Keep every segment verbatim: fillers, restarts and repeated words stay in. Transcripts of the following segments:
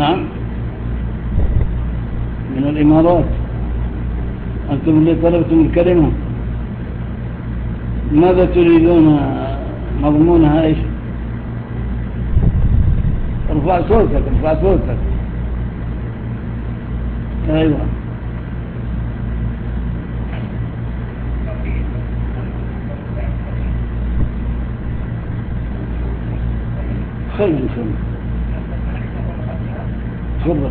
نعم، من الإمارات. أنتم اللي طلبتم الكلمة، ماذا تريدون مضمونها؟ إيش؟ ارفع صوتك، ارفع صوتك. أيوة، خير خير، تفضل.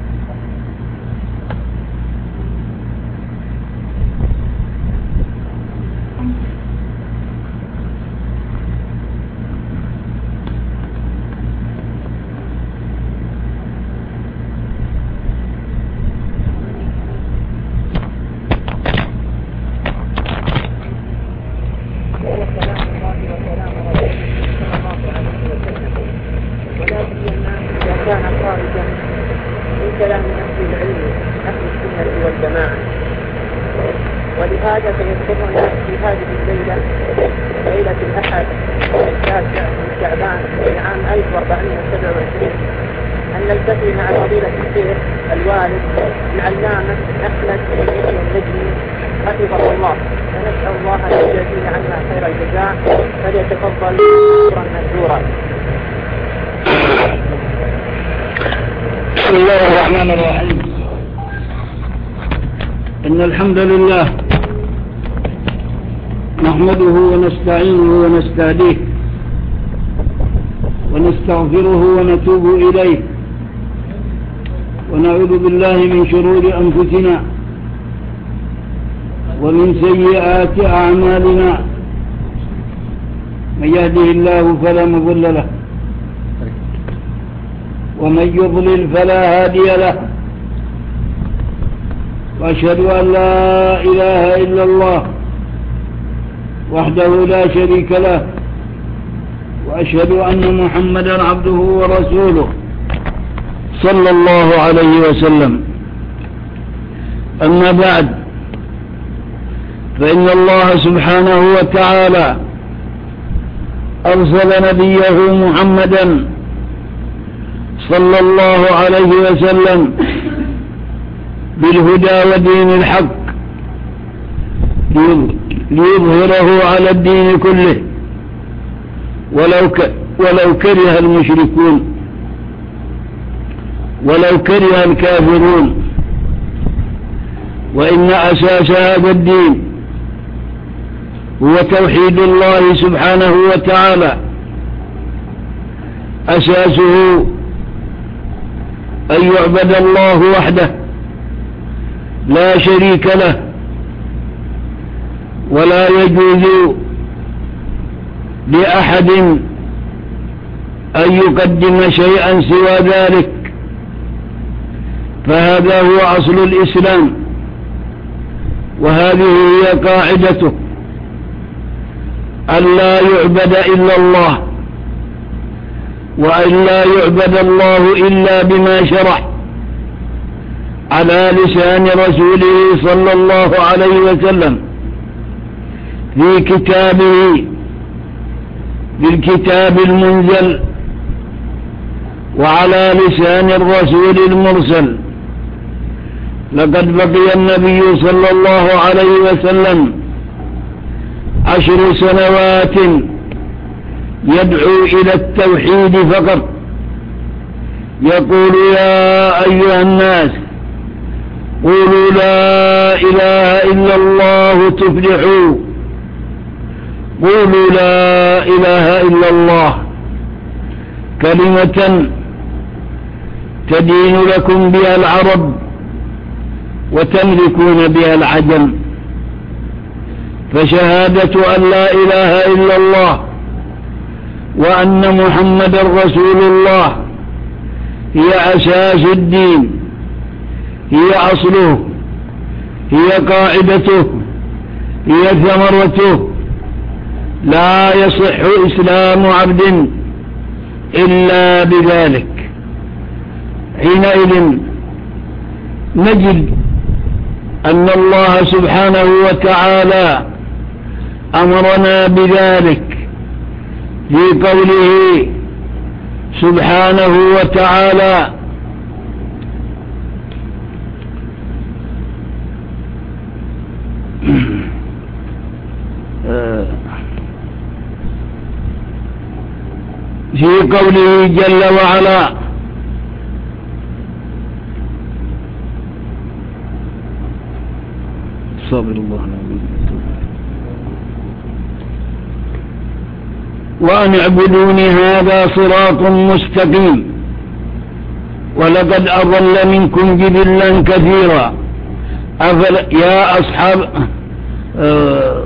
ولهذا سيذكرنا في هذه الليلة، ليلة الأحد التاسع من شعبان في عام ألف وأربعمائة وسبعة وعشرين، أن نلتقي مع فضيلة الشيخ الوالد العلامة أحمد بن النجمي حفظه الله، ونسأل الله أن يجزيه عنا خير الجزاء، فليتفضل شكرا منثورا. بسم الله الرحمن الرحيم. إن الحمد لله نحمده ونستعينه ونستهديه ونستغفره ونتوب إليه، ونعوذ بالله من شرور أنفسنا ومن سيئات أعمالنا. من يهده الله فلا مضل له، ومن يضلل فلا هادي له، وأشهد أن لا إله إلا الله وحده لا شريك له، وأشهد أن محمدا عبده ورسوله صلى الله عليه وسلم. أما بعد، فإن الله سبحانه وتعالى أرسل نبيه محمدا صلى الله عليه وسلم بالهدى ودين الحق ليظهره على الدين كله ولو ك ولو كره المشركون ولو كره الكافرون. وإن أساس هذا الدين هو توحيد الله سبحانه وتعالى. أساسه أن يعبد الله وحده لا شريك له، ولا يجوز لأحد أن يقدم شيئا سوى ذلك، فهذا هو أصل الإسلام، وهذه هي قاعدته، أن لا يعبد إلا الله، وأن لا يعبد الله إلا بما شرع على لسان رسوله صلى الله عليه وسلم في كتابه بالكتاب المنزل، وعلى لسان الرسول المرسل. لقد بقي النبي صلى الله عليه وسلم عشر سنوات يدعو إلى التوحيد فقط، يقول: يا أيها الناس قولوا لا إله إلا الله تفلحوا، قولوا لا إله إلا الله، كلمة تدين لكم بها العرب وتملكون بها العجم. فشهادة أن لا إله إلا الله وأن محمد رسول الله هي أساس الدين، هي أصله، هي قاعدته، هي ثمرته. لا يصح إسلام عبد إلا بذلك. حينئذ نجد أن الله سبحانه وتعالى أمرنا بذلك في قوله سبحانه وتعالى: في قوله جل وعلا: صبر الله وأن اعبدوني هذا صراط مستقيم ولقد أضل منكم جبلا كثيرا أفل يا أصحاب آه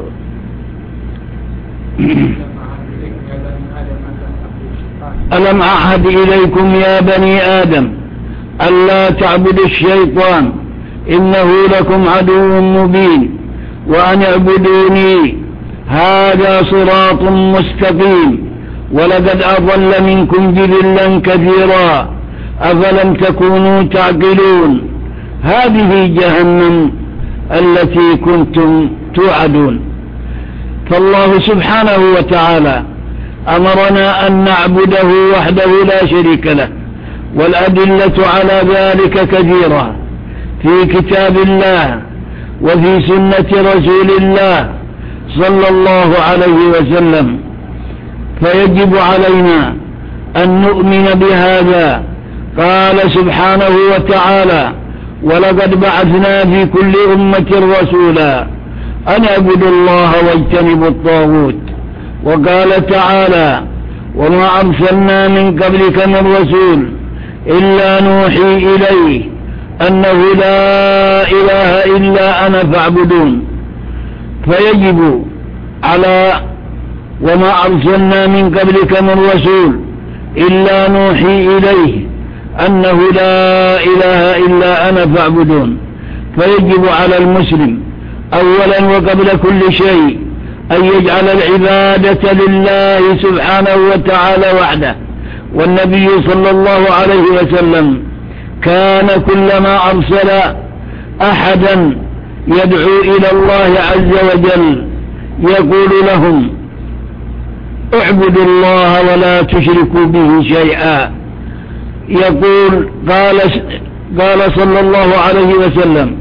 ألم أعهد إليكم يا بني آدم ألا تعبدوا الشيطان إنه لكم عدو مبين وأن اعبدوني هذا صراط مستقيم ولقد أضل منكم جبلا كثيرا أفلم تكونوا تعقلون. هذه جهنم التي كنتم توعدون. فالله سبحانه وتعالى أمرنا أن نعبده وحده لا شريك له، والأدلة على ذلك كثيرة في كتاب الله وفي سنة رسول الله صلى الله عليه وسلم، فيجب علينا أن نؤمن بهذا. قال سبحانه وتعالى: ولقد بعثنا في كل أمة رسولا أن اعبدوا الله واجتنبوا الطاغوت. وقال تعالى: وما أرسلنا من قبلك من رسول إلا نوحي إليه أنه لا إله إلا أنا فاعبدون. فيجب على وما أرسلنا من قبلك من رسول إلا نوحي إليه أنه لا إله إلا أنا فاعبدون. فيجب على المسلم أولا وقبل كل شيء أن يجعل العبادة لله سبحانه وتعالى وحده. والنبي صلى الله عليه وسلم كان كلما أرسل أحدا يدعو إلى الله عز وجل يقول لهم: اعبدوا الله ولا تشركوا به شيئا. يقول قال قال صلى الله عليه وسلم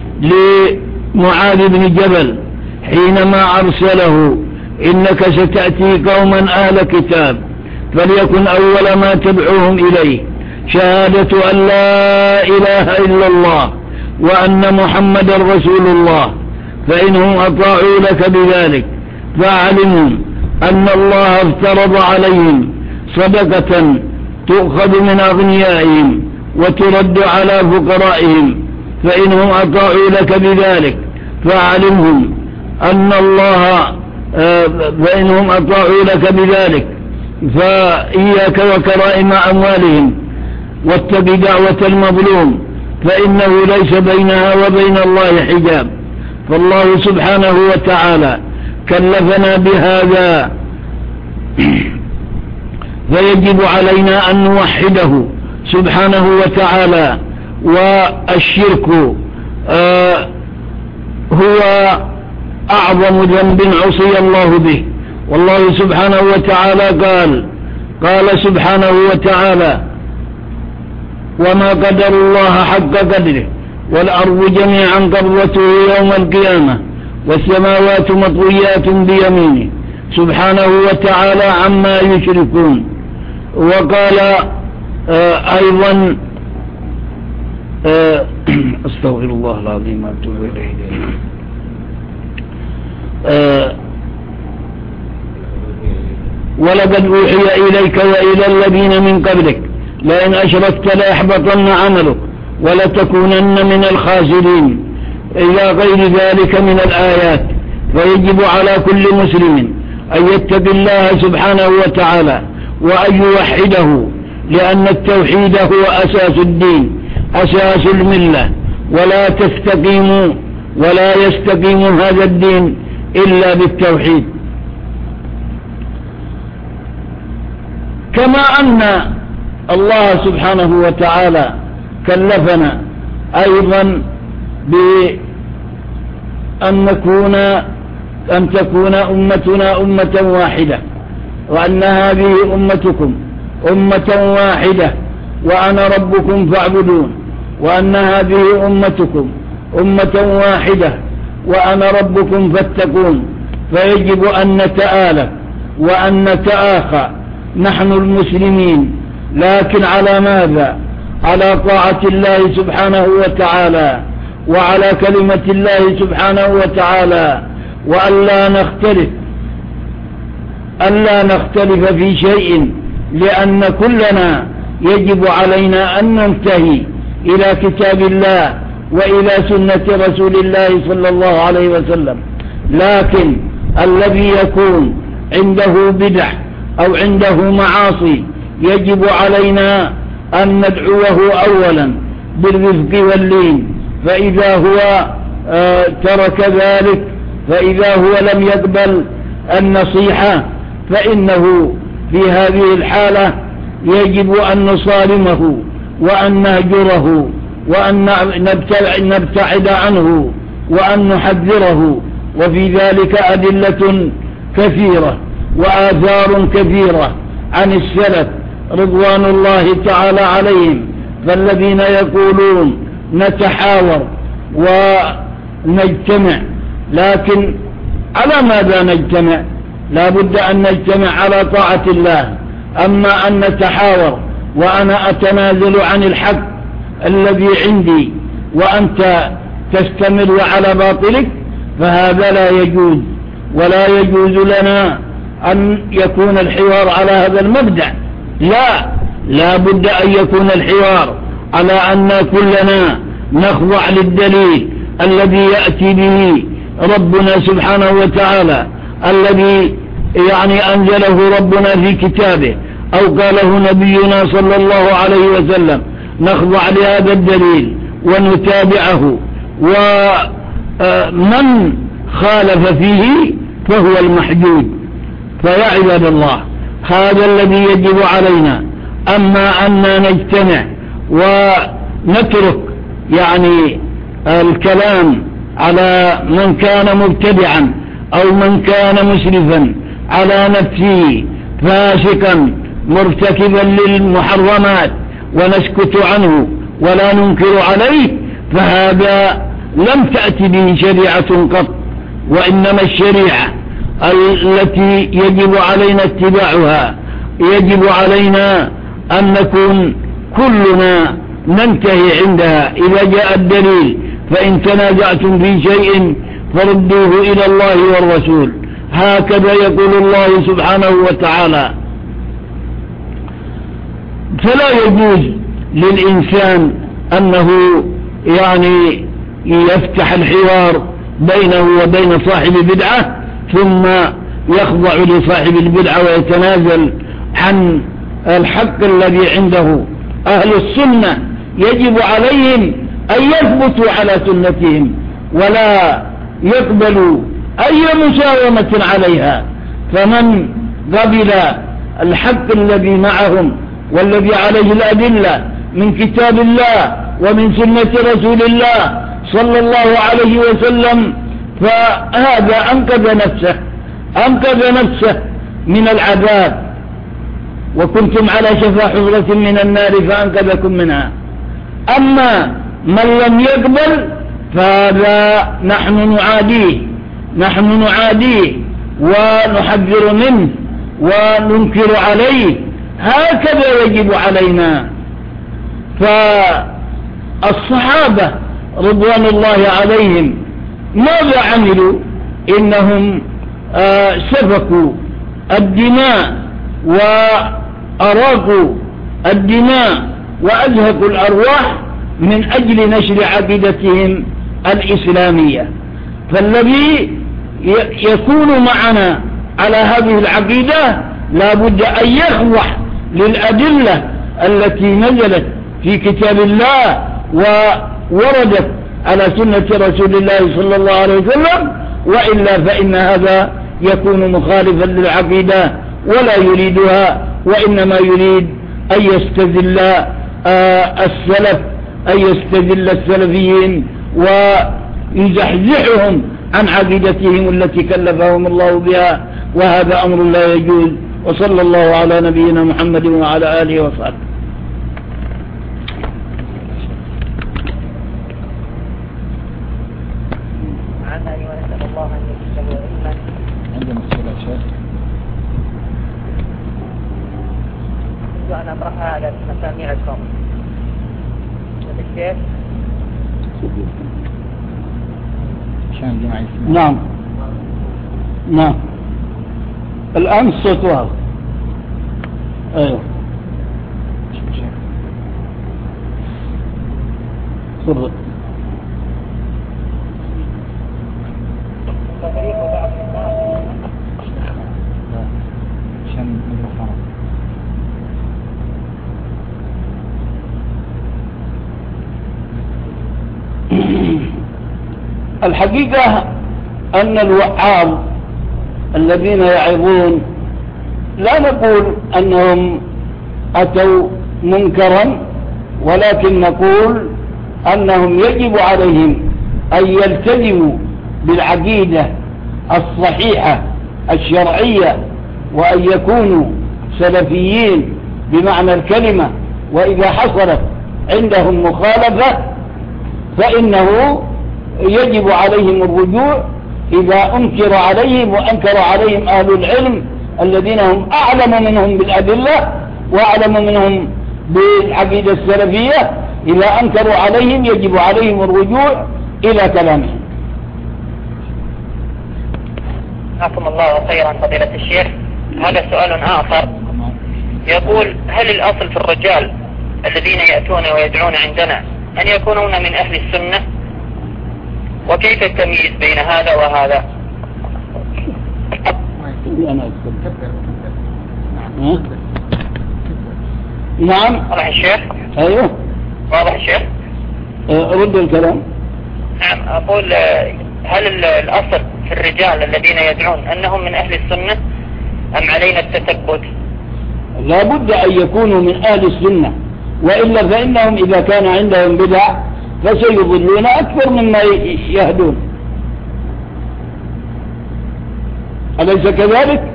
لمعاذ بن جبل حينما أرسله: إنك ستأتي قوما أهل كتاب فليكن أول ما تدعوهم إليه شهادة أن لا إله إلا الله وأن محمد رسول الله، فإنهم أطاعوا لك بذلك فاعلمهم أن الله افترض عليهم صدقة تؤخذ من أغنيائهم وترد على فقرائهم، فإنهم أطاعوا لك بذلك فاعلمهم أن الله فإنهم أطاعوا لك بذلك فإياك وكرائم أموالهم واتق دعوة المظلوم فإنه ليس بينها وبين الله حجاب. فالله سبحانه وتعالى كلفنا بهذا، فيجب علينا أن نوحده سبحانه وتعالى. والشرك آه هو أعظم ذنب عصي الله به. والله سبحانه وتعالى قال قال سبحانه وتعالى: وما قدر الله حق قدره والأرض جميعا قبضته يوم القيامة والسماوات مطويات بيمينه سبحانه وتعالى عما يشركون. وقال آه أيضا آه أستغفر الله العظيم وأتوب إليه. آه ولقد أوحي إليك وإلى الذين من قبلك لئن أشركت ليحبطن عملك ولتكونن من الخاسرين إلى غير ذلك من الآيات. فيجب على كل مسلم أن يتقي الله سبحانه وتعالى وأن يوحده، لأن التوحيد هو أساس الدين أساس الملة، ولا تستقيم ولا يستقيم هذا الدين إلا بالتوحيد. كما أن الله سبحانه وتعالى كلفنا أيضا بأن نكون أن تكون أمتنا أمة واحدة، وأن هذه أمتكم أمة واحدة وأنا ربكم فاعبدون، وأن هذه أمتكم أمة واحدة وأنا ربكم فاتقون. فيجب أن نتآلف وأن نتآخى نحن المسلمين، لكن على ماذا؟ على طاعة الله سبحانه وتعالى وعلى كلمة الله سبحانه وتعالى، وألا نختلف ألا نختلف في شيء، لأن كلنا يجب علينا أن ننتهي إلى كتاب الله وإلى سنة رسول الله صلى الله عليه وسلم. لكن الذي يكون عنده بدع أو عنده معاصي يجب علينا أن ندعوه أولا بالرفق واللين، فإذا هو آه ترك ذلك، فإذا هو لم يقبل النصيحة، فإنه في هذه الحالة يجب أن نصارمه وأن نهجره وأن نبتعد عنه وأن نحذره. وفي ذلك أدلة كثيرة وآثار كثيرة عن السلف رضوان الله تعالى عليهم، فالذين يقولون نتحاور ونجتمع، لكن على ماذا نجتمع؟ لا بد أن نجتمع على طاعة الله. أما أن نتحاور وأنا أتنازل عن الحق الذي عندي وأنت تستمر على باطلك، فهذا لا يجوز، ولا يجوز لنا أن يكون الحوار على هذا المبدأ. لا لا بد أن يكون الحوار على أن كلنا نخضع للدليل الذي يأتي به ربنا سبحانه وتعالى، الذي يعني أنزله ربنا في كتابه أو قاله نبينا صلى الله عليه وسلم، نخضع لهذا الدليل ونتابعه، ومن خالف فيه فهو المحجوج. فيا عباد الله، هذا الذي يجب علينا. أما أننا نجتمع ونترك يعني الكلام على من كان مبتدعا أو من كان مسرفا على نفسه فاسقا مرتكبا للمحرمات ونسكت عنه ولا ننكر عليه، فهذا لم تأتي به شريعة قط، وإنما الشريعة التي يجب علينا اتباعها يجب علينا أن نكون كلنا ننتهي عندها. إذا جاء الدليل فإن تنازعتم في شيء فردوه إلى الله والرسول، هكذا يقول الله سبحانه وتعالى. فلا يجوز للإنسان أنه يعني يفتح الحوار بينه وبين صاحب بدعة ثم يخضع لصاحب البدعة ويتنازل عن الحق الذي عنده. أهل السنة يجب عليهم أن يثبتوا على سنتهم ولا يقبلوا أي مساومة عليها، فمن قبل الحق الذي معهم والذي عليه الأدلة من كتاب الله ومن سنة رسول الله صلى الله عليه وسلم فهذا أنقذ نفسه أنقذ نفسه من العذاب، وكنتم على شفا حفرة من النار فأنقذكم منها. أما من لم يقبل فهذا نحن نعاديه نحن نعاديه ونحذر منه وننكر عليه، هكذا يجب علينا. فالصحابة رضوان الله عليهم ماذا عملوا؟ إنهم آه سفكوا الدماء وأراقوا الدماء وأزهقوا الأرواح من أجل نشر عقيدتهم الإسلامية. فالذي يكون معنا على هذه العقيدة لا بد أن يخضع للأدلة التي نزلت في كتاب الله ووردت على سنة رسول الله صلى الله عليه وسلم، وإلا فإن هذا يكون مخالفا للعقيدة ولا يريدها، وإنما يريد أن يستذل السلف أن يستذل السلفيين ويزحزحهم عن عقيدتهم التي كلفهم الله بها، وهذا أمر لا يجوز. وصلى الله على نبينا محمد وعلى آله وصحبه. مسامعكم. الشيخ نعم نعم الآن الصوت واضح. ايوه تفضل. الحقيقة أن الوعاظ الذين يعظون لا نقول أنهم أتوا منكرا، ولكن نقول أنهم يجب عليهم أن يلتزموا بالعقيدة الصحيحة الشرعية، وأن يكونوا سلفيين بمعنى الكلمة. وإذا حصلت عندهم مخالفة فإنه يجب عليهم الرجوع إذا أنكر عليهم، وأنكر عليهم أهل العلم الذين هم أعلم منهم بالأدلة وأعلم منهم بالعقيدة السلفية. إذا أنكروا عليهم يجب عليهم الرجوع إلى كلامهم. جزاكم الله خيرا فضيلة الشيخ. هذا سؤال آخر يقول: هل الأصل في الرجال الذين يأتون ويدعون عندنا أن يكونون من أهل السنة؟ وكيف التمييز بين هذا وهذا؟ نعم. واضح الشيخ؟ أيوه واضح الشيخ؟ رد الكلام. نعم أقول: هل الأصل في الرجال الذين يدعون أنهم من أهل السنة أم علينا التثبت؟ لا بد أن يكونوا من أهل السنة، وإلا فإنهم إذا كان عندهم بدع فسيضلون أكثر مما يهدون. أليس كذلك؟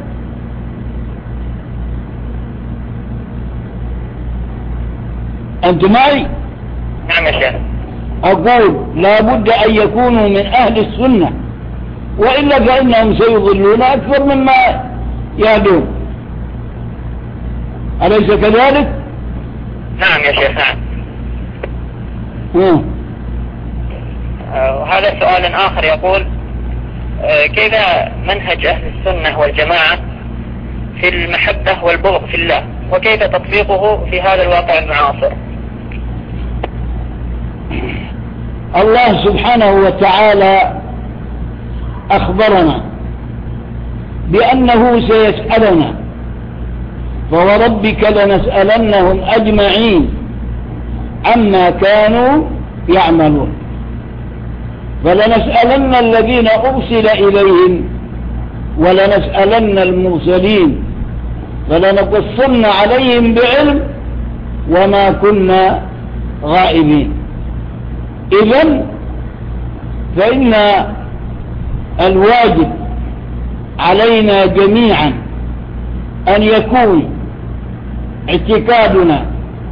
أنت معي؟ نعم يا شيخ. أقول لا بد أن يكونوا من أهل السنة، وإلا فإنهم سيضلون أكثر مما يهدون. أليس كذلك؟ نعم يا شيخ. نعم. مم. وهذا سؤال آخر يقول: كيف منهج أهل السنة والجماعة في المحبة والبغض في الله، وكيف تطبيقه في هذا الواقع المعاصر؟ الله سبحانه وتعالى أخبرنا بأنه سيسألنا، فوربك لنسألنهم أجمعين عما كانوا يعملون، فلنسألن الذين أرسل إليهم ولنسألن المرسلين فلنقصن عليهم بعلم وما كنا غائبين. إذن فإن الواجب علينا جميعا أن يكون اعتقادنا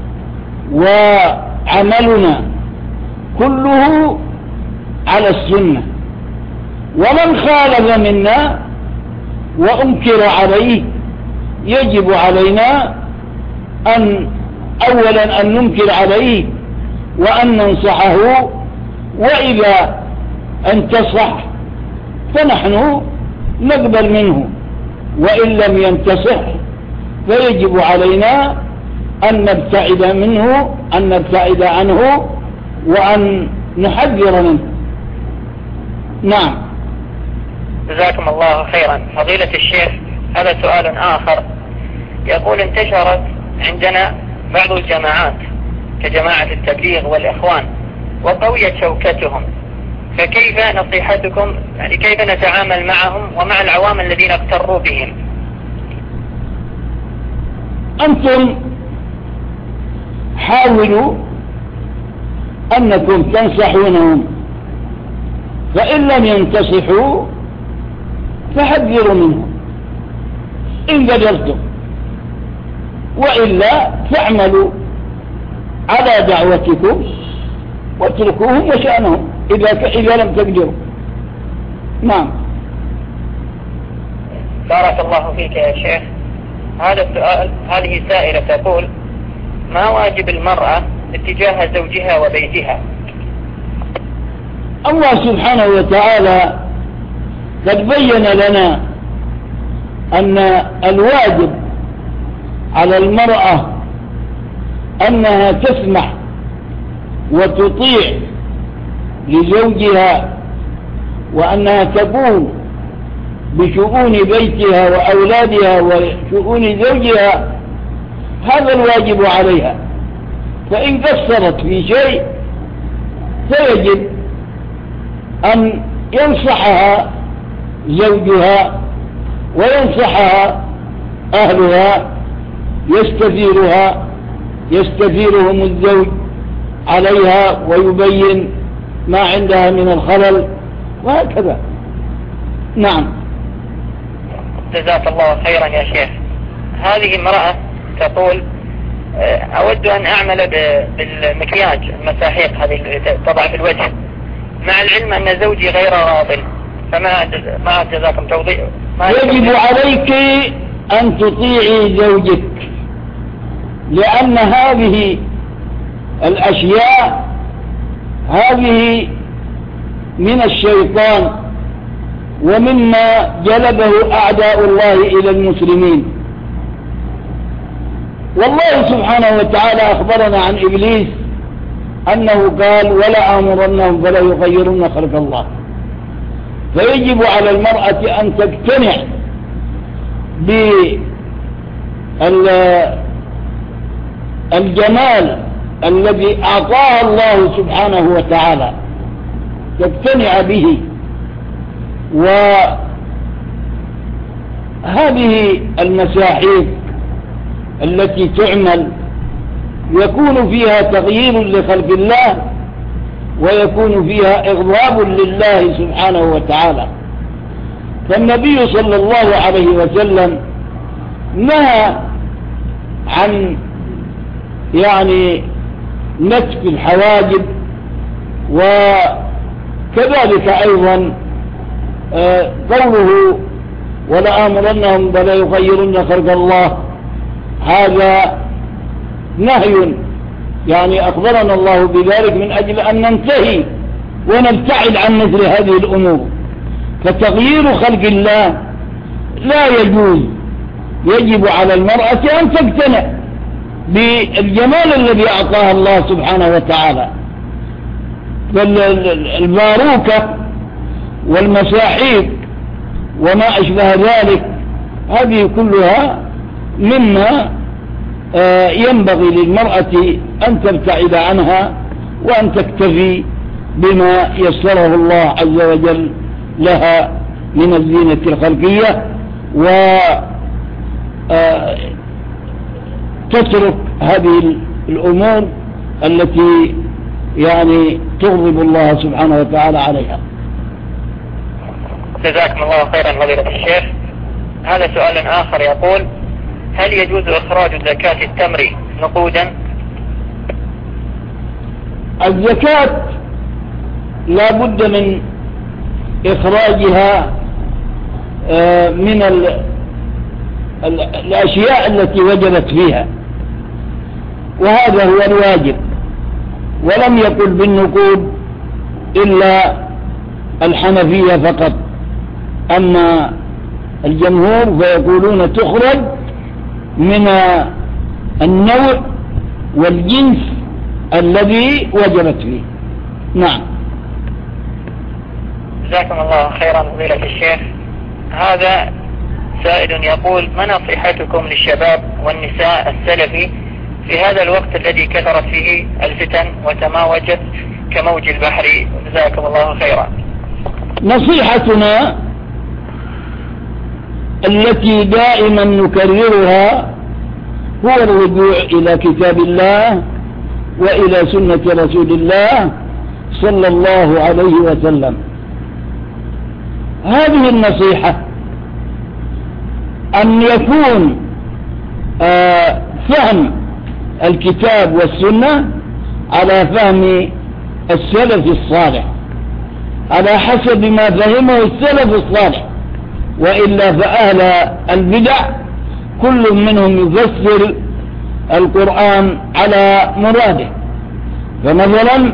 وعملنا كله على السنة، ومن خالف منا وأنكر عليه يجب علينا أن أولا أن ننكر عليه وأن ننصحه، وإذا انتصح فنحن نقبل منه، وإن لم ينتصح فيجب علينا أن نبتعد منه أن نبتعد عنه وأن نحذر منه. نعم. جزاكم الله خيرا فضيلة الشيخ. هذا سؤال آخر يقول: انتشرت عندنا بعض الجماعات كجماعة التبليغ والإخوان وقويت شوكتهم، فكيف نصيحتكم، يعني كيف نتعامل معهم ومع العوام الذين اغتروا بهم؟ أنتم حاولوا أنكم تنصحونهم، فإن لم ينتصحوا فحذروا منهم إن قدرتم، وإلا فاعملوا على دعوتكم واتركوهم وشأنهم إذا, إذا لم تقدروا. نعم. بارك الله فيك يا شيخ. هذا السؤال، هذه سائلة تقول: ما واجب المرأة اتجاه زوجها وبيتها؟ الله سبحانه وتعالى قد بين لنا أن الواجب على المرأة أنها تسمح وتطيع لزوجها، وأنها تقوم بشؤون بيتها وأولادها وشؤون زوجها، هذا الواجب عليها. فإن قصرت في شيء فيجب أن ينصحها زوجها وينصحها أهلها، يستثيرها يستثيرهم الزوج عليها ويبين ما عندها من الخلل، وهكذا. نعم. جزاك الله خيرا يا شيخ. هذه امرأة تقول أود أن أعمل بالمكياج المساحيق هذه تضع في الوجه، مع العلم أن زوجي غير راض، فما ما جزاكم توضيح. يجب عليك أن تطيعي زوجك، لأن هذه الأشياء هذه من الشيطان ومما جلبه أعداء الله إلى المسلمين. والله سبحانه وتعالى أخبرنا عن إبليس أنه قال: ولا آمرنهم فلا يغيرن خلق الله. فيجب على المرأة أن تقتنع بالجمال الذي أعطاه الله سبحانه وتعالى، تقتنع به. وهذه المساحيق التي تعمل يكون فيها تغيير لخلق الله، ويكون فيها إغضاب لله سبحانه وتعالى. فالنبي صلى الله عليه وسلم نهى عن يعني نتف الحواجب، وكذلك أيضا قوله: ولآمرنهم فلا يغيرن خلق الله، هذا نهي، يعني أخبرنا الله بذلك من أجل أن ننتهي ونبتعد عن مثل هذه الأمور. فتغيير خلق الله لا يجوز. يجب على المرأة أن تقتنع بالجمال الذي أعطاها الله سبحانه وتعالى. فالباروكة والمساحيق وما أشبه ذلك هذه كلها مما ينبغي للمرأة أن تبتعد عنها، وأن تكتفي بما يسره الله عز وجل لها من الزينة الخلقية، وتترك هذه الأمور التي يعني تغضب الله سبحانه وتعالى عليها. جزاكم الله خيرا فضيلة الشيخ. هذا سؤال آخر يقول: هل يجوز إخراج زكاة التمر نقودا؟ الزكاة لا بد من إخراجها من الأشياء التي وجبت فيها، وهذا هو الواجب. ولم يقل بالنقود إلا الحنفية فقط، أما الجمهور فيقولون تخرج من النوع والجنس الذي وجبت فيه. نعم. جزاكم الله خيرا فضيلة الشيخ. هذا سائل يقول: ما نصيحتكم للشباب والنساء السلفي في هذا الوقت الذي كثرت فيه الفتن وتماوجت كموج البحر؟ جزاكم الله خيرا. نصيحتنا التي دائما نكررها هو الرجوع إلى كتاب الله وإلى سنة رسول الله صلى الله عليه وسلم. هذه النصيحة أن يكون آه فهم الكتاب والسنة على فهم السلف الصالح، على حسب ما فهمه السلف الصالح، وإلا فأهل البدع كل منهم يفسر القرآن على مراده. فمثلا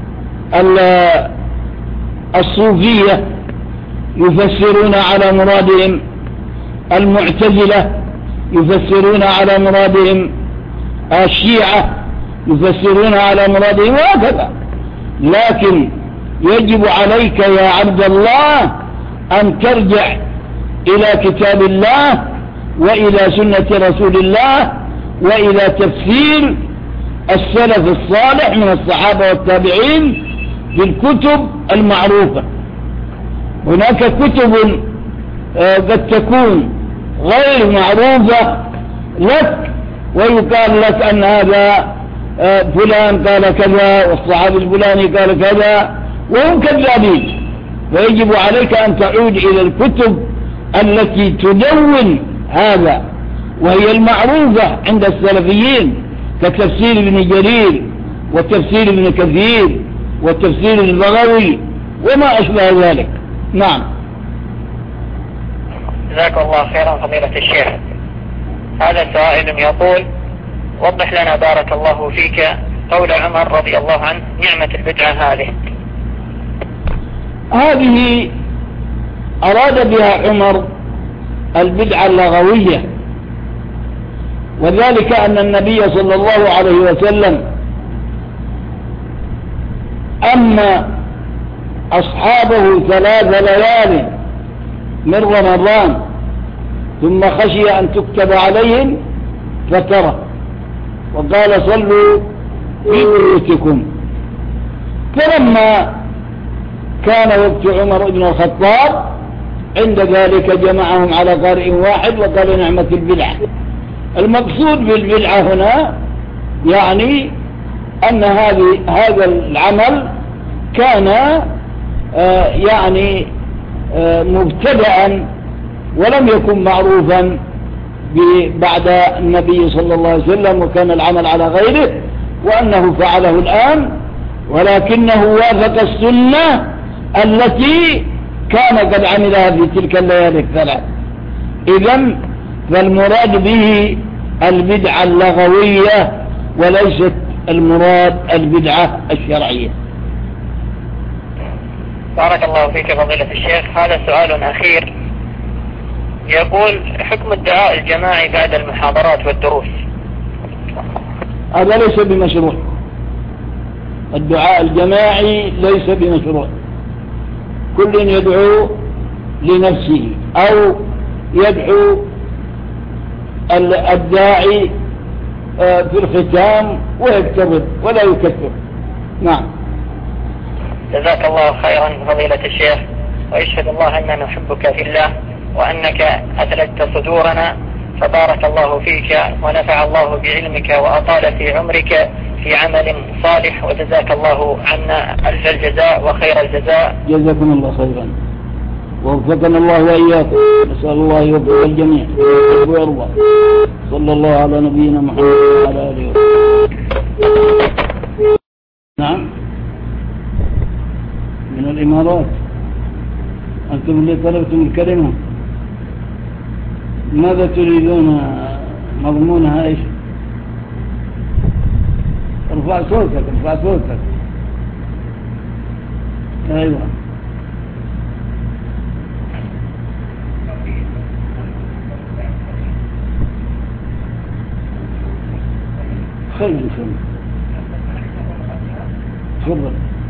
الصوفية يفسرون على مرادهم، المعتزلة يفسرون على مرادهم، الشيعة يفسرون على مرادهم، وهكذا. لكن يجب عليك يا عبد الله أن ترجع إلى كتاب الله وإلى سنة رسول الله وإلى تفسير السلف الصالح من الصحابة والتابعين في الكتب المعروفة. هناك كتب قد تكون غير معروفة لك، ويقال لك أن هذا فلان قال كذا والصحابي الفلاني قال كذا، وهم كذابين. ويجب عليك أن تعود إلى الكتب التي تدون هذا، وهي المعروفة عند السلفيين، كتفسير ابن جرير وتفسير ابن كثير وتفسير البغوي وما أشبه ذلك. نعم. جزاك الله خيرا فضيلة الشيخ. هذا سائل يقول: وضح لنا بارك الله فيك قول عمر رضي الله عنه: نعمة البدعة هذه. هذه أراد بها عمر البدعة اللغوية، وذلك أن النبي صلى الله عليه وسلم أما أصحابه ثلاث ليال من رمضان ثم خشي أن تكتب عليهم فترى، وقال: صلوا في بيوتكم. فلما كان وقت عمر بن الخطاب عند ذلك جمعهم على قارئ واحد وقال: نعمة البدعة. المقصود بالبدعة هنا يعني أن هذه هذا العمل كان آه يعني آه مبتدأ ولم يكن معروفا بعد النبي صلى الله عليه وسلم، وكان العمل على غيره، وأنه فعله الآن، ولكنه وافق السنة التي كان قد عملها في تلك الليالي الثلاث. إذن فالمراد به البدعة اللغوية وليست المراد البدعة الشرعية. بارك الله فيك فضيلة الشيخ. هذا سؤال أخير يقول: حكم الدعاء الجماعي بعد المحاضرات والدروس. هذا ليس بمشروع. الدعاء الجماعي ليس بمشروع. كل يدعو لنفسه أو يدعو الداعي في الختام ويكتبر ولا يكثر. نعم. جزاك الله خيرا فضيلة الشيخ، ويشهد الله أننا نحبك في الله وأنك أثلجت صدورنا، فبارك الله فيك ونفع الله بعلمك وأطال في عمرك في عمل صالح، وجزاك الله عنا ألف الجزاء وخير الجزاء. جزاكم الله خيرا ووفقنا الله وإياكم. نسأل الله يوفق الجميع ويرضى. صلى الله على نبينا محمد وعلى آله وسلم. نعم. من الإمارات. أنتم اللي طلبتم الكلمة، ماذا تريدون مضمونها؟ إيش؟ ارفع صوتك ارفع صوتك. أيوة. خير إن شاء الله. تفضل.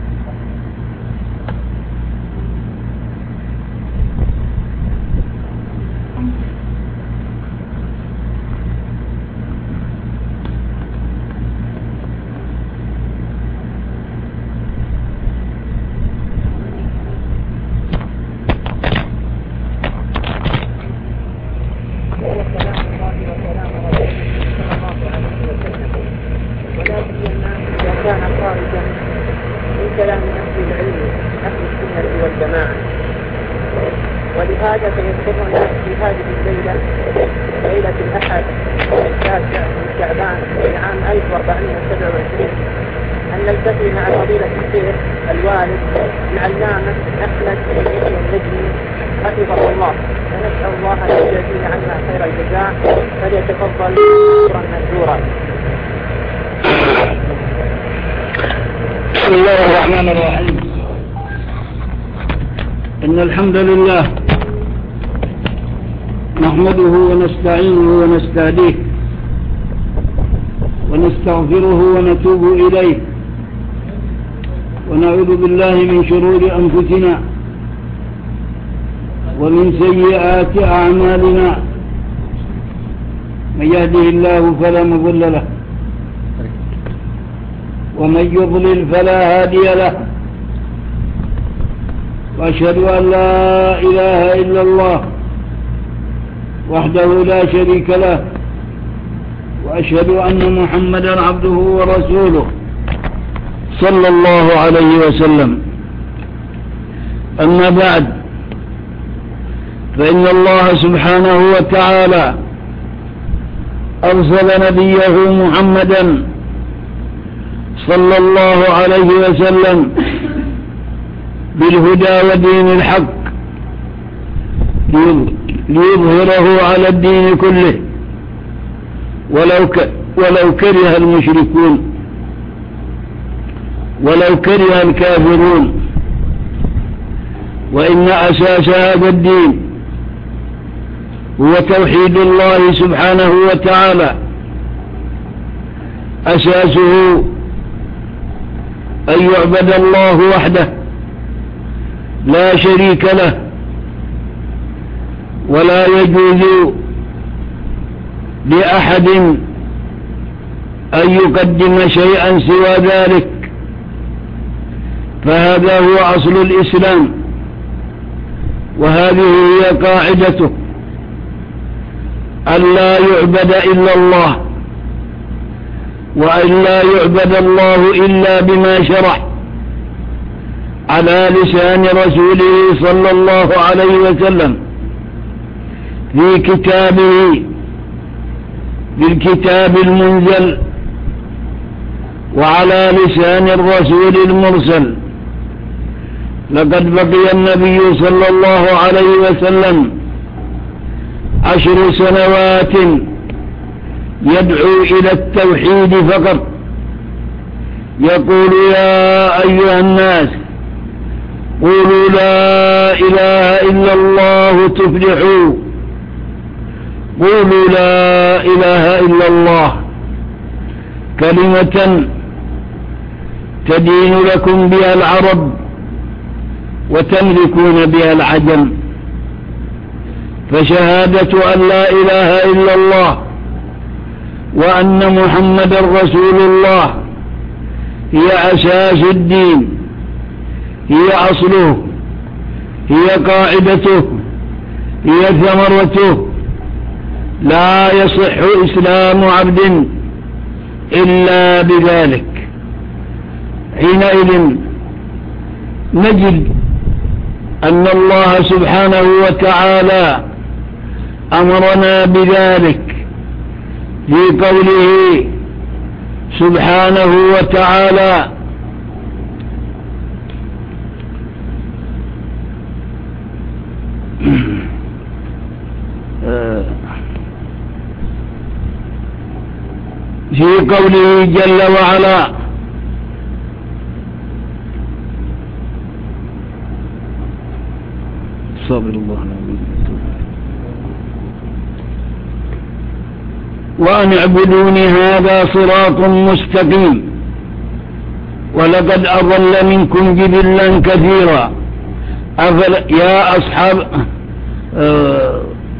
ولهذا سيذكرنا في هذه الليلة، ليلة الأحد التاسع من شعبان في عام ألف وأربعمائة وسبعة وعشرين، أن نلتقي مع فضيلة الشيخ الوالد العلامة أحمد بن النجمي حفظه الله، فنسأل الله أن يجازيه عنا خير الجزاء، فليتفضل شكرا منزورا. بسم الله الرحمن الرحيم. إن الحمد لله نحمده ونستعينه ونستهديه ونستغفره ونتوب إليه، ونعوذ بالله من شرور أنفسنا ومن سيئات أعمالنا، من يهده الله فلا مضل له ومن يضلل فلا هادي له، وأشهد أن لا إله إلا الله وحده لا شريك له، وأشهد أن محمدا عبده ورسوله صلى الله عليه وسلم. أما بعد، فإن الله سبحانه وتعالى أرسل نبيه محمدا صلى الله عليه وسلم بالهدى ودين الحق ليظهره على الدين كله ولو ك ولو كره المشركون ولو كره الكافرون. وإن أساس هذا الدين هو توحيد الله سبحانه وتعالى، أساسه أن يعبد الله وحده لا شريك له، ولا يجوز لأحد أن يقدم شيئا سوى ذلك، فهذا هو أصل الإسلام، وهذه هي قاعدته، أن لا يعبد إلا الله، وأن لا يعبد الله إلا بما شرع على لسان رسوله صلى الله عليه وسلم في كتابه بالكتاب المنزل، وعلى لسان الرسول المرسل. لقد بقي النبي صلى الله عليه وسلم عشر سنوات يدعو إلى التوحيد فقط، يقول: يا أيها الناس قولوا لا إله إلا الله تفلحوا، قولوا لا إله إلا الله، كلمة تدين لكم بها العرب وتملكون بها العجم. فشهادة أن لا إله إلا الله وأن محمد رسول الله هي أساس الدين، هي أصله، هي قاعدته، هي ثمرته. لا يصح إسلام عبد إلا بذلك. حينئذ نجد أن الله سبحانه وتعالى أمرنا بذلك في قوله سبحانه وتعالى: في قوله جل وعلا: صبر الله وأن اعبدوني هذا صراط مستقيم ولقد أضل منكم جبلا كثيرا أفل يا أصحاب آه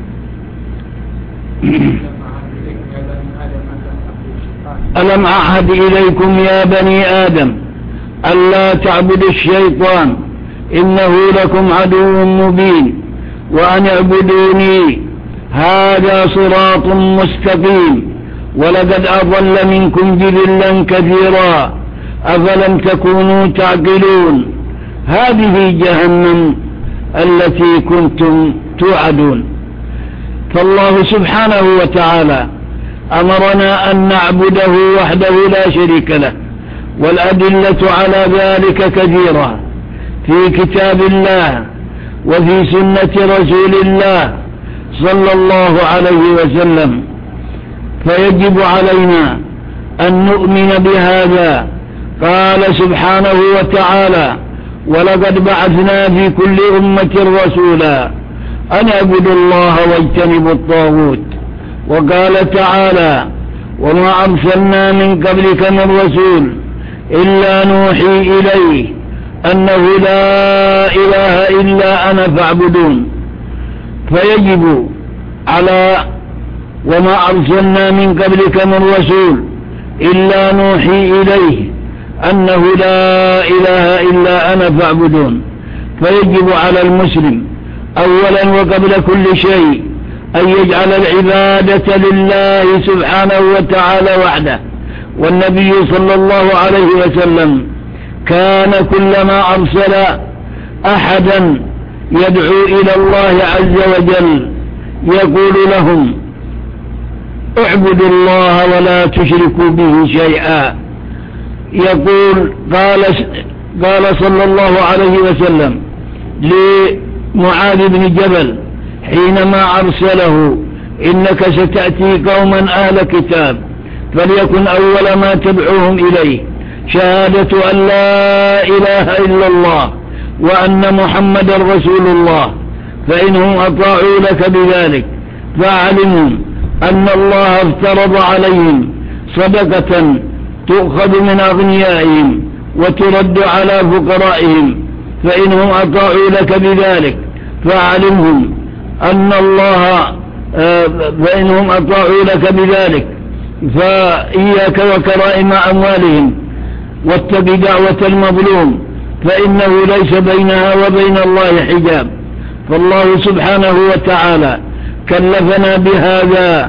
ألم أعهد إليكم يا بني آدم ألا تعبدوا الشيطان إنه لكم عدو مبين وأن اعبدوني هذا صراط مستقيم ولقد أضل منكم جبلا كثيرا أفلم تكونوا تعقلون. هذه جهنم التي كنتم توعدون. فالله سبحانه وتعالى أمرنا أن نعبده وحده لا شريك له، والأدلة على ذلك كثيرة في كتاب الله وفي سنة رسول الله صلى الله عليه وسلم. فيجب علينا أن نؤمن بهذا. قال سبحانه وتعالى: ولقد بعثنا في كل أمة رسولا أن اعبدوا الله واجتنبوا الطاغوت. وقال تعالى: وما أرسلنا من قبلك من رسول إلا نوحي إليه أنه لا إله إلا أنا فاعبدون. فيجب على وما أرسلنا من قبلك من رسول إلا نوحي إليه أنه لا إله إلا أنا فاعبدون. فيجب على المسلم أولا وقبل كل شيء أن يجعل العبادة لله سبحانه وتعالى وحده. والنبي صلى الله عليه وسلم كان كلما أرسل أحدا يدعو إلى الله عز وجل يقول لهم: اعبدوا الله ولا تشركوا به شيئا. يقول قال, قال صلى الله عليه وسلم لمعاذ بن جبل حينما أرسله: إنك ستأتي قوما أهل كتاب فليكن أول ما تدعوهم إليه شهادة أن لا إله إلا الله وأن محمد رسول الله، فإنهم أطاعوا لك بذلك فاعلمهم أن الله افترض عليهم صدقة تؤخذ من أغنيائهم وترد على فقرائهم، فإنهم أطاعوا لك بذلك فاعلمهم أن الله فإنهم أطاعوا لك بذلك فإياك وكرائم أموالهم واتق دعوة المظلوم فإنه ليس بينها وبين الله حجاب. فالله سبحانه وتعالى كلفنا بهذا،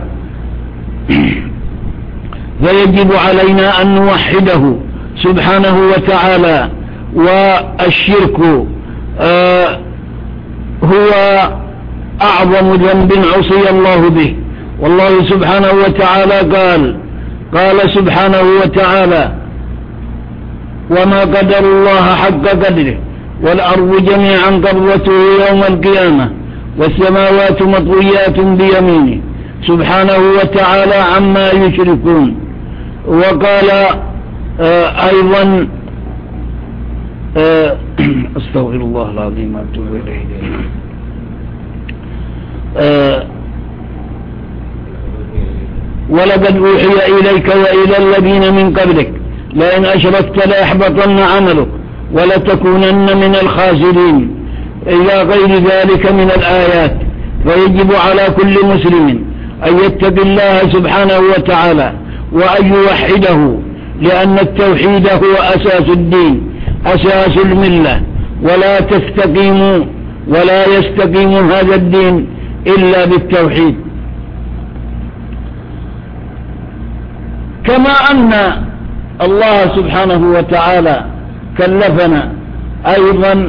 فيجب علينا أن نوحده سبحانه وتعالى. والشرك آه هو أعظم ذنب عصي الله به. والله سبحانه وتعالى قال قال سبحانه وتعالى: وما قدر الله حق قدره والأرض جميعا قبضته يوم القيامة والسماوات مطويات بيمينه سبحانه وتعالى عما يشركون. وقال آه أيضا آه أستغفر الله العظيم وأتوب إليه. آه ولقد أوحي إليك وإلى الذين من قبلك لئن أشركت ليحبطن عملك ولتكونن من الخاسرين إلى غير ذلك من الآيات. فيجب على كل مسلم أن يتقي الله سبحانه وتعالى وأن يوحده، لأن التوحيد هو أساس الدين أساس الملة، ولا تستقيم ولا يستقيم هذا الدين إلا بالتوحيد. كما أن الله سبحانه وتعالى كلفنا أيضا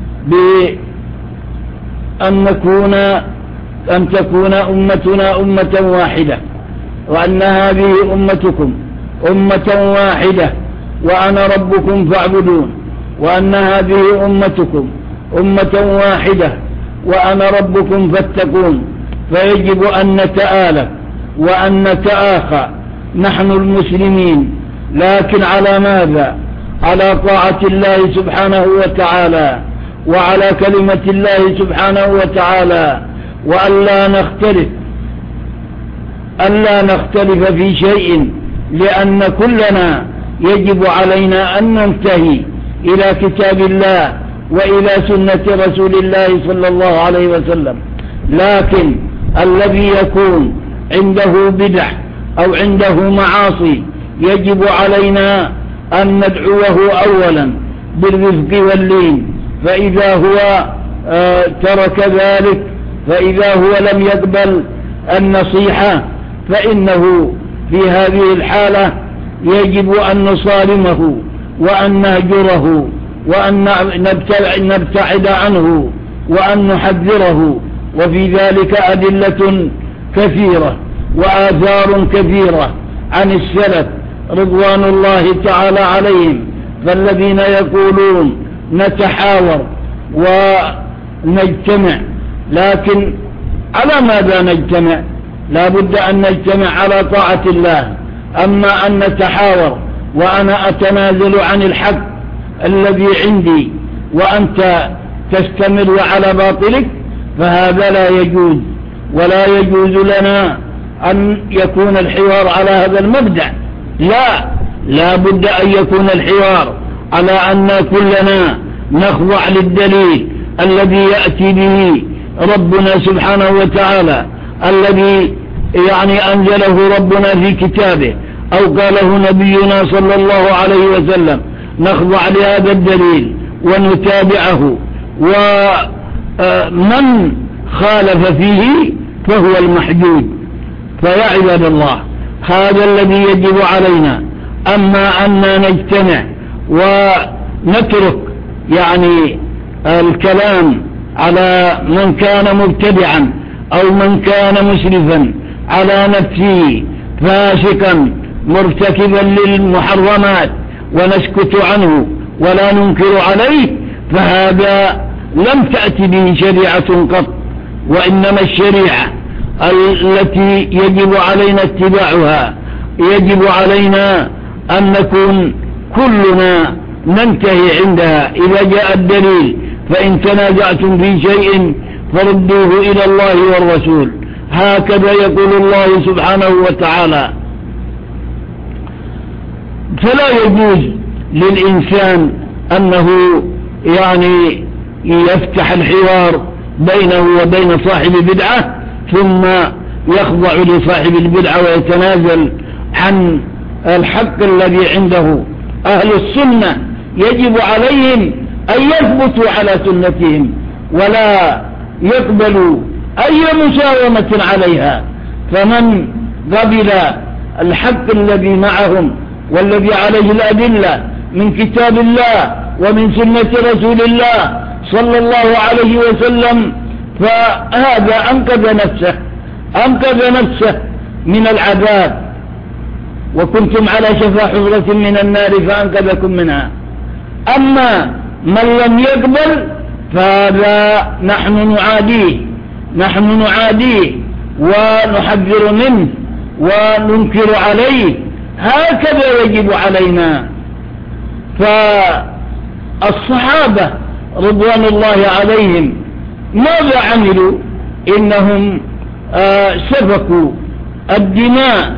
بأن نكون أن تكون أمتنا أمة واحدة، وأن هذه أمتكم أمة واحدة وأنا ربكم فاعبدون، وأن هذه أمتكم أمة واحدة وأنا ربكم فاتقون. فيجب أن نتآلف وأن نتآخى نحن المسلمين، لكن على ماذا؟ على طاعة الله سبحانه وتعالى وعلى كلمة الله سبحانه وتعالى، وأن لا نختلف أن لا نختلف في شيء، لأن كلنا يجب علينا أن ننتهي إلى كتاب الله وإلى سنة رسول الله صلى الله عليه وسلم. لكن الذي يكون عنده بدع أو عنده معاصي يجب علينا أن ندعوه أولا بالرفق واللين، فإذا هو آه ترك ذلك فإذا هو لم يقبل النصيحة فإنه في هذه الحالة يجب أن نصارمه وأن نهجره وأن نبتعد عنه وأن نحذره. وفي ذلك أدلة كثيرة وآثار كثيرة عن السلف رضوان الله تعالى عليهم، فالذين يقولون نتحاور نجتمع، لكن على ماذا نجتمع؟ لا بد أن نجتمع على طاعة الله. أما أن نتحاور وأنا أتنازل عن الحق الذي عندي وأنت تستمر على باطلك فهذا لا يجوز، ولا يجوز لنا أن يكون الحوار على هذا المبدأ. لا لا بد أن يكون الحوار على أن كلنا نخضع للدليل الذي يأتي به ربنا سبحانه وتعالى، الذي يعني أنزله ربنا في كتابه أو قاله نبينا صلى الله عليه وسلم، نخضع لهذا الدليل ونتابعه، ومن خالف فيه فهو المحجوج. فيا عباد الله هذا الذي يجب علينا. أما أننا نجتمع ونترك يعني الكلام على من كان مبتدعا أو من كان مسرفا على نفسه فاسقا مرتكبا للمحرمات ونسكت عنه ولا ننكر عليه، فهذا لم تأتي به شريعة قط. وإنما الشريعة التي يجب علينا اتباعها يجب علينا أن نكون كلنا ننتهي عندها. إذا جاء الدليل فإن تنازعتم في شيء فردوه إلى الله والرسول، هكذا يقول الله سبحانه وتعالى. فلا يجوز للإنسان أنه يعني يفتح الحوار بينه وبين صاحب بدعة ثم يخضع لصاحب البدعة ويتنازل عن الحق الذي عنده. أهل السنة يجب عليهم أن يثبتوا على سنتهم ولا يقبلوا أي مساومة عليها. فمن قبل الحق الذي معهم والذي عليه الأدلة من كتاب الله ومن سنة رسول الله صلى الله عليه وسلم فهذا أنقذ نفسه أنقذ نفسه من العذاب. وكنتم على شفا حفرة من النار فأنقذكم منها. أما من لم يقبل فهذا نحن نعاديه نحن نعاديه ونحذر منه وننكر عليه. هكذا يجب علينا. فالصحابة رضوان الله عليهم ماذا عملوا؟ إنهم آه سفكوا الدماء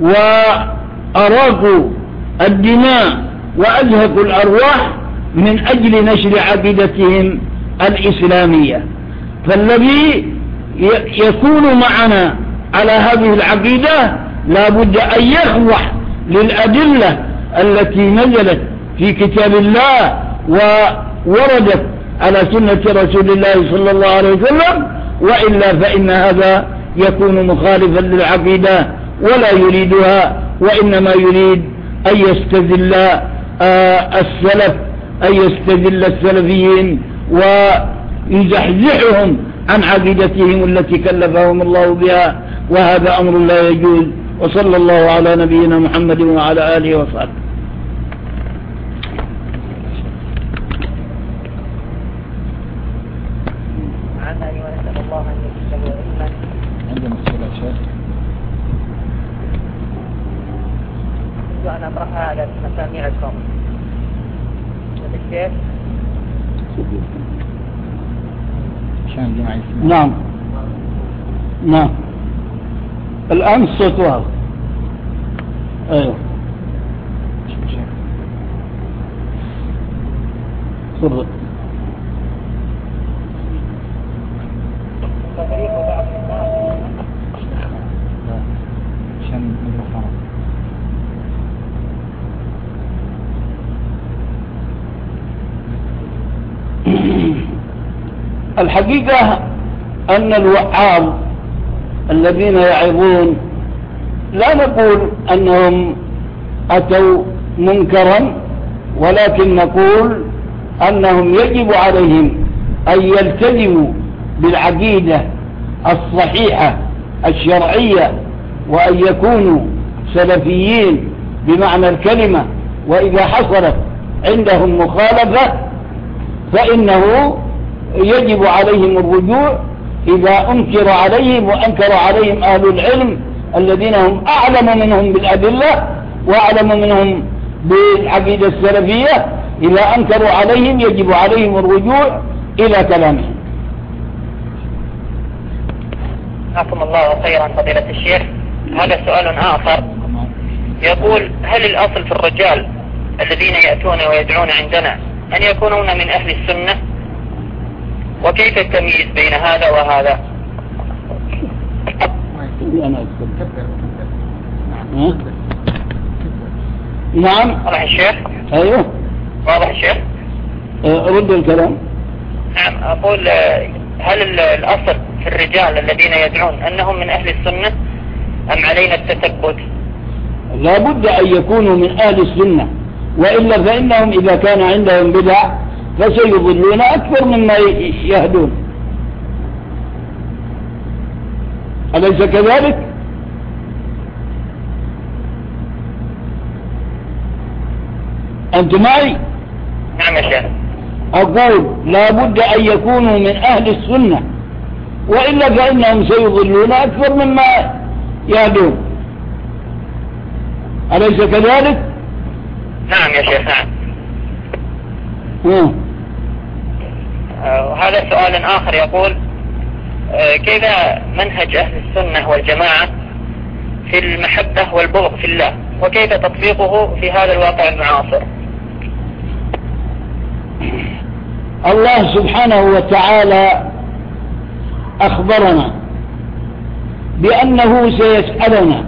وأراقوا الدماء وأزهقوا الأرواح من أجل نشر عقيدتهم الإسلامية. فالذي يكون معنا على هذه العقيدة لا بد أن يخضع للأدلة التي نزلت في كتاب الله ووردت على سنة رسول الله صلى الله عليه وسلم، وإلا فإن هذا يكون مخالفا للعقيدة ولا يريدها، وإنما يريد أن يستذل السلف أن يستذل السلفيين ويزحزحهم عن عقيدتهم التي كلفهم الله بها، وهذا أمر لا يجوز. وصلى الله على نبينا محمد وعلى آله وصحبه. أن أطرحها على مسامعكم. الشيخ نعم نعم الآن الصوت واضح. أيوه تفضل. الحقيقة أن الوعاظ الذين يعظون لا نقول أنهم أتوا منكرا، ولكن نقول أنهم يجب عليهم أن يلتزموا بالعقيدة الصحيحة الشرعية وأن يكونوا سلفيين بمعنى الكلمة. وإذا حصلت عندهم مخالفة فإنه يجب عليهم الرجوع إذا أنكر عليهم، وأنكر عليهم أهل العلم الذين هم أعلم منهم بالأدلة وأعلم منهم بالعقيدة السلفية، إذا أنكروا عليهم يجب عليهم الرجوع إلى كلامهم. جزاكم الله خيرا فضيلة الشيخ. هذا سؤال آخر يقول: هل الأصل في الرجال الذين يأتون ويدعون عندنا أن يكونون من أهل السنة؟ وكيف التمييز بين هذا وهذا؟ نعم. واضح الشيخ؟ أيوه واضح الشيخ؟ رد الكلام. نعم، أقول هل الأصل في الرجال الذين يدعون أنهم من أهل السنة أم علينا التثبت؟ لا بد أن يكونوا من أهل السنة، وإلا فإنهم إذا كان عندهم بدع فسيضلون أكثر مما يهدون، أليس كذلك؟ أنت معي؟ نعم يا شيخ. أقول لا بد أن يكونوا من أهل السنة، وإلا فإنهم سيضلون أكثر مما يهدون، أليس كذلك؟ نعم يا شيخ. نعم. مم. آه هذا سؤال آخر يقول: آه كيف منهج أهل السنة والجماعة في المحبة والبغض في الله، وكيف تطبيقه في هذا الواقع المعاصر؟ الله سبحانه وتعالى أخبرنا بأنه سيسألنا،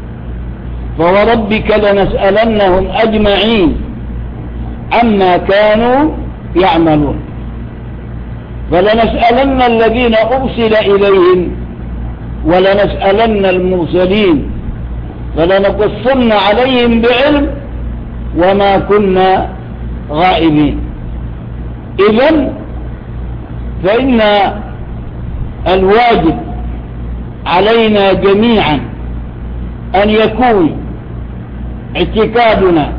فوربك لنسألنهم أجمعين عما كانوا يعملون، فلنسألن الذين أرسل إليهم ولنسألن المرسلين، فلنقصن عليهم بعلم وما كنا غائبين. إذن فإن الواجب علينا جميعا أن يكون اعتقادنا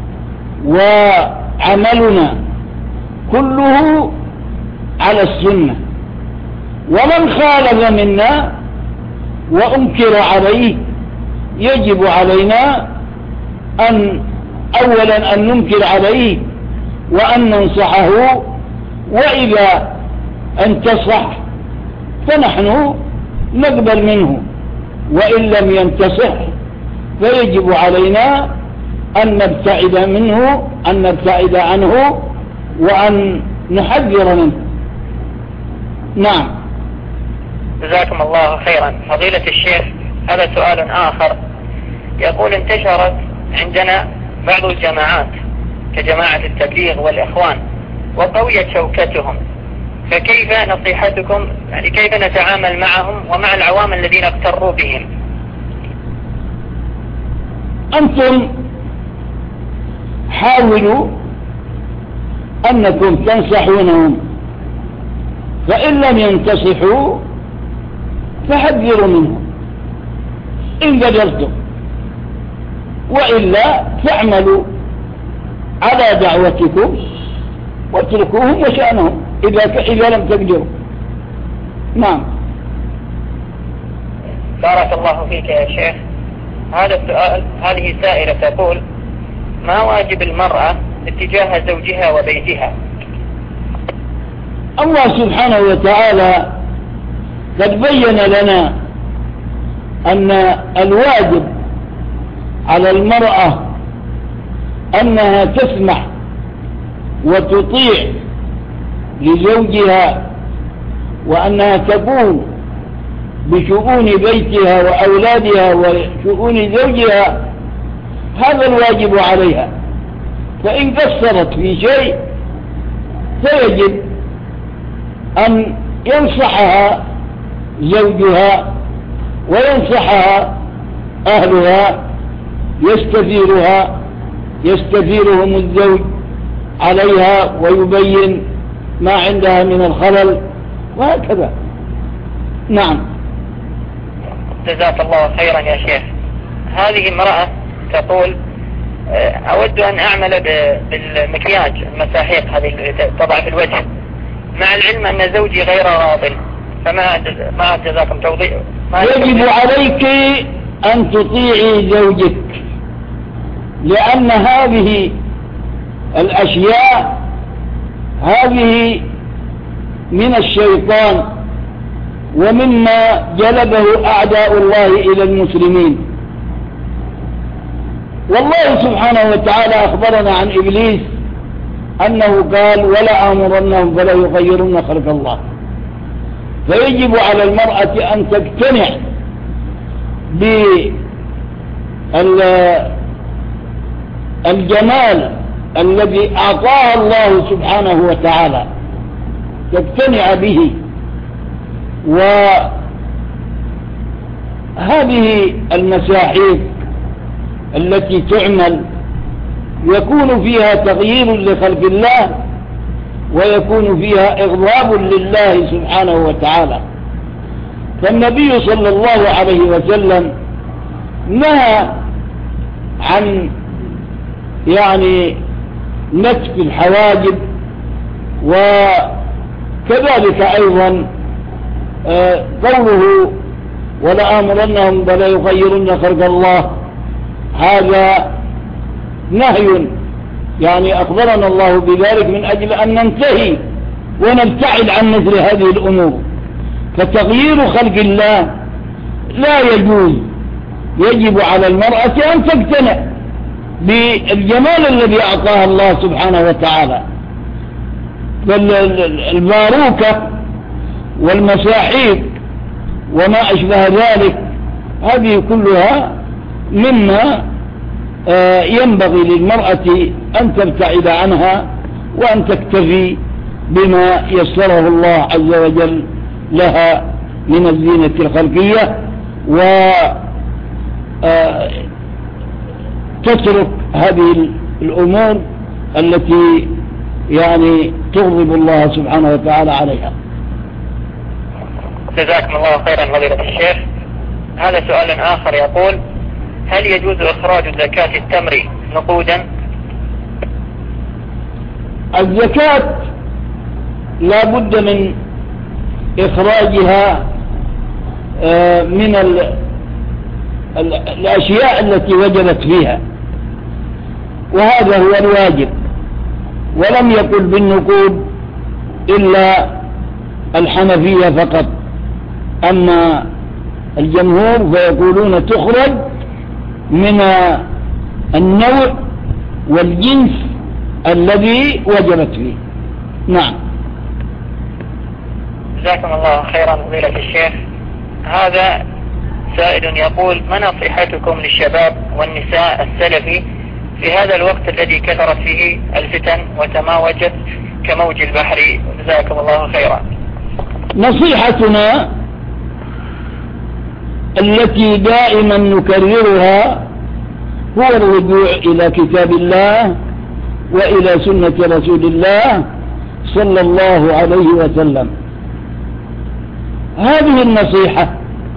وعملنا كله على السنة، ومن خالف منا وأنكر عليه يجب علينا أن أولا أن ننكر عليه وأن ننصحه، وإذا انتصح فنحن نقبل منه، وإن لم ينتصح فيجب علينا أن نبتعد منه أن نبتعد عنه وأن نحذر منه. نعم. جزاكم الله خيرا فضيلة الشيخ. هذا سؤال آخر يقول: انتشرت عندنا بعض الجماعات كجماعة التبليغ والإخوان وقويت شوكتهم، فكيف نصيحتكم، يعني كيف نتعامل معهم ومع العوام الذين اغتروا بهم؟ أنتم حاولوا أنكم تنصحونهم، فإن لم ينتصحوا فحذروا منهم إن قدرتم، وإلا فاعملوا على دعوتكم واتركوهم وشأنهم إذا, إذا لم تقدروا. نعم. بارك الله فيك يا شيخ. هذا السؤال، هذه سائلة تقول: ما واجب المرأة اتجاه زوجها وبيتها؟ الله سبحانه وتعالى قد بين لنا أن الواجب على المرأة أنها تسمح وتطيع لزوجها، وأنها تقوم بشؤون بيتها وأولادها وشؤون زوجها، هذا الواجب عليها. فإن قصرت في شيء فيجب أن ينصحها زوجها وينصحها أهلها، يستثيرها يستثيرهم الزوج عليها ويبين ما عندها من الخلل، وهكذا. نعم. جزاك الله خيرا يا شيخ. هذه امرأة تقول: أود أن أعمل بالمكياج المساحيق هذه اللي تضع في الوجه، مع العلم أن زوجي غير راض، فما ما جزاكم توضيح؟ يجب عليك أن تطيعي زوجك، لأن هذه الأشياء هذه من الشيطان ومما جلبه أعداء الله إلى المسلمين. والله سبحانه وتعالى أخبرنا عن إبليس أنه قال ولا آمرنهم فلا يغيرن خلق الله. فيجب على المرأة أن تقتنع بالجمال الذي أعطاه الله سبحانه وتعالى، تقتنع به. وهذه المساحيق التي تعمل يكون فيها تغيير لخلق الله ويكون فيها إغضاب لله سبحانه وتعالى. فالنبي صلى الله عليه وسلم نهى عن يعني نتف الحواجب، وكذلك أيضا قوله ولآمرنهم فلا يغيرن خلق الله، هذا نهي يعني أخبرنا الله بذلك من أجل أن ننتهي ونبتعد عن مثل هذه الأمور. فتغيير خلق الله لا يجوز، يجب على المرأة أن تقتنع بالجمال الذي أعطاها الله سبحانه وتعالى. الباروكة والمساحيق وما أشبه ذلك هذه كلها مما ينبغي للمرأة أن تبتعد عنها وأن تكتفي بما يسره الله عز وجل لها من الزينة الخلقية، وتترك هذه الأمور التي يعني تغضب الله سبحانه وتعالى عليها. جزاكم الله خيرا فضيلة الشيخ. هذا سؤال آخر يقول: هل يجوز إخراج زكاة التمر نقودا؟ الزكاة لا بد من إخراجها من الأشياء التي وجبت فيها، وهذا هو الواجب. ولم يقل بالنقود إلا الحنفية فقط، أما الجمهور فيقولون تخرج من النوع والجنس الذي وجبت فيه. نعم. جزاكم الله خيرا فضيلة الشيخ. هذا سائل يقول: ما نصيحتكم للشباب والنساء السلفي في هذا الوقت الذي كثرت فيه الفتن وتماوجت كموج البحر؟ جزاكم الله خيرا. نصيحتنا التي دائما نكررها هو الرجوع إلى كتاب الله وإلى سنة رسول الله صلى الله عليه وسلم. هذه النصيحة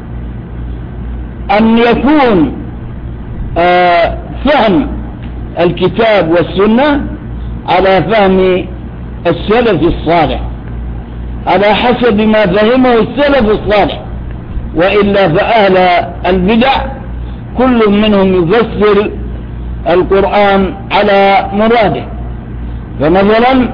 أن يكون آه فهم الكتاب والسنة على فهم السلف الصالح، على حسب ما فهمه السلف الصالح، وإلا فأهل البدع كل منهم يفسر القرآن على مراده. فمثلا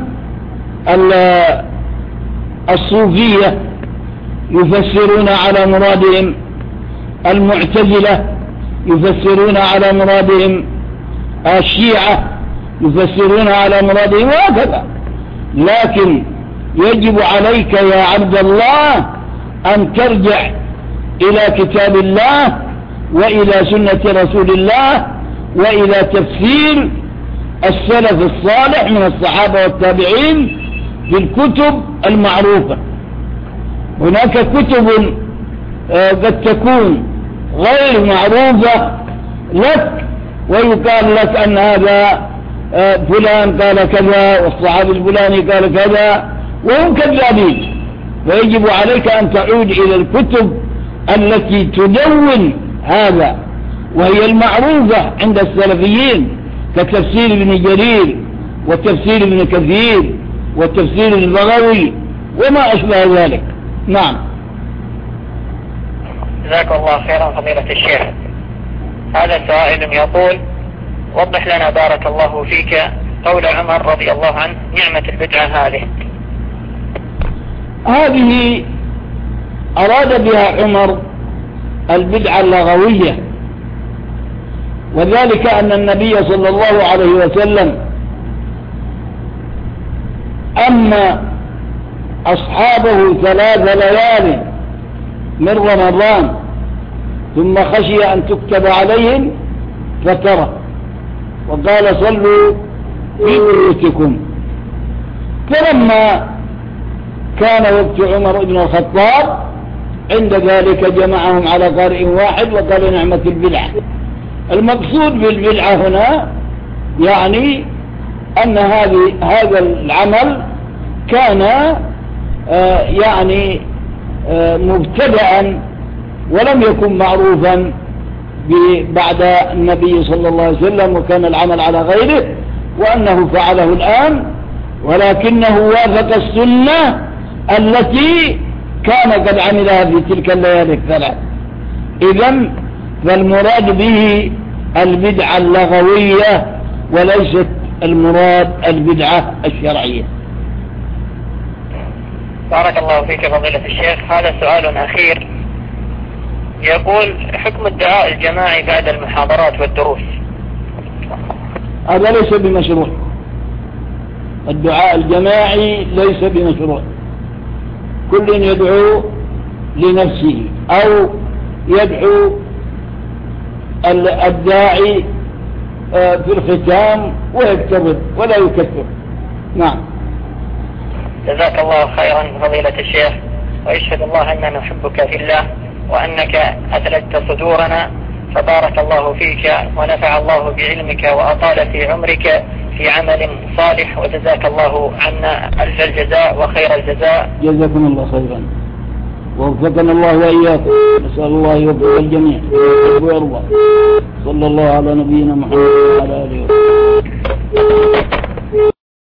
الصوفية يفسرون على مرادهم، المعتزلة يفسرون على مرادهم، الشيعة يفسرون على مرادهم، وهكذا. لكن يجب عليك يا عبد الله أن ترجع إلى كتاب الله وإلى سنة رسول الله وإلى تفسير السلف الصالح من الصحابة والتابعين في الكتب المعروفة. هناك كتب قد تكون غير معروفة لك ويقال لك أن هذا فلان قال كذا والصحابي الفلاني قال كذا وهم كذابين. ويجب عليك أن تعود إلى الكتب التي تدون هذا، وهي المعروفة عند السلفيين كتفسير ابن جرير وتفسير ابن كثير وتفسير البغوي وما أشبه ذلك. نعم. جزاك الله خيرا فضيلة الشيخ. هذا سائل يقول: وضح لنا بارك الله فيك قول عمر رضي الله عنه: نعمة البدعة هذه. هذه أراد بها عمر البدعة اللغوية، وذلك أن النبي صلى الله عليه وسلم أما أصحابه ثلاث ليال من رمضان ثم خشي أن تكتب عليهم فترى وقال: صلوا في بيوتكم. فلما كان وقت عمر بن الخطاب عند ذلك جمعهم على قارئ واحد وقال: نعمة البدعة. المقصود بالبدعة هنا يعني أن هذه هذا العمل كان آه يعني آه مبتدأ ولم يكن معروفا بعد النبي صلى الله عليه وسلم، وكان العمل على غيره، وأنه فعله الآن ولكنه وافق السنة التي كان قد عملها في تلك الليالي الثلاث. إذن فالمراد به البدعة اللغوية وليست المراد البدعة الشرعية. بارك الله فيك فضيلة الشيخ. هذا سؤال أخير يقول: حكم الدعاء الجماعي بعد المحاضرات والدروس. هذا ليس بمشروع. الدعاء الجماعي ليس بمشروع. كل يدعو لنفسه أو يدعو الداعي في الختام ويكتبر ولا يكثر. نعم. جزاك الله خيرا فضيلة الشيخ، ويشهد الله أننا نحبك في الله وأنك أثلجت صدورنا، فبارك الله فيك ونفع الله بعلمك وأطال في عمرك في عمل صالح، وجزاك الله عنا ألف الجزاء وخير الجزاء. جزاكم الله خيرا ووفقنا الله وإياكم. نسأل الله يوفق الجميع ويرضى. صلى الله على نبينا محمد وعلى آله وسلم.